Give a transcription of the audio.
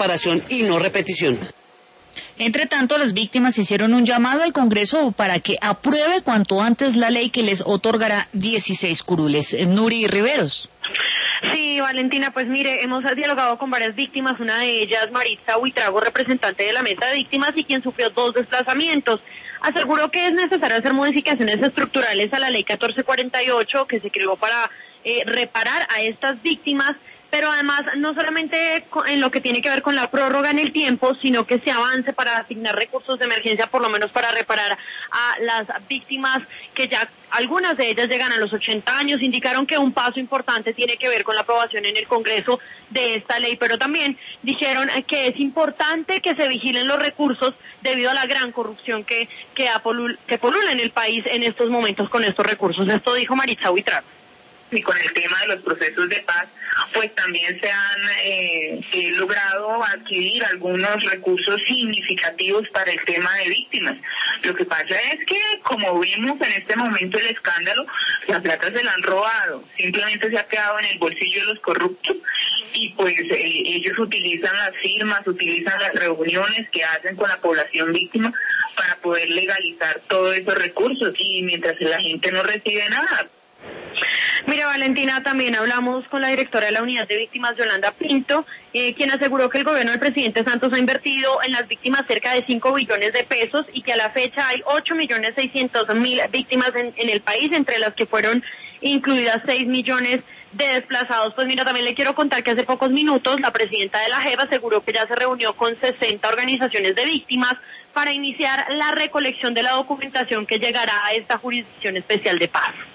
reparación y no repetición. Entre tanto, las víctimas hicieron un llamado al Congreso para que apruebe cuanto antes la ley que les otorgará 16 curules. Nuri Riveros. Sí, Valentina, pues mire, hemos dialogado con varias víctimas, una de ellas, Maritza Huitrago, representante de la mesa de víctimas y quien sufrió 2 desplazamientos. Aseguró que es necesario hacer modificaciones estructurales a la ley 1448 que se creó para reparar a estas víctimas, pero además no solamente en lo que tiene que ver con la prórroga en el tiempo, sino que se avance para asignar recursos de emergencia, por lo menos para reparar a las víctimas que ya algunas de ellas llegan a los 80 años. Indicaron que un paso importante tiene que ver con la aprobación en el Congreso de esta ley, pero también dijeron que es importante que se vigilen los recursos debido a la gran corrupción que polula en el país en estos momentos con estos recursos. Esto dijo Maritza Huitrago. Y con el tema de los procesos de paz, pues también se han logrado adquirir algunos recursos significativos para el tema de víctimas. Lo que pasa es que, como vimos en este momento el escándalo, la plata se la han robado, simplemente se ha quedado en el bolsillo de los corruptos y pues ellos utilizan las firmas, utilizan las reuniones que hacen con la población víctima para poder legalizar todos esos recursos y mientras la gente no recibe nada. Mira, Valentina, también hablamos con la directora de la Unidad de Víctimas, Yolanda Pinto, quien aseguró que el gobierno del presidente Santos ha invertido en las víctimas cerca de 5 billones de pesos y que a la fecha hay 8.600.000 víctimas en el país, entre las que fueron incluidas 6 millones de desplazados. Pues mira, también le quiero contar que hace pocos minutos la presidenta de la JEP aseguró que ya se reunió con 60 organizaciones de víctimas para iniciar la recolección de la documentación que llegará a esta Jurisdicción Especial de Paz.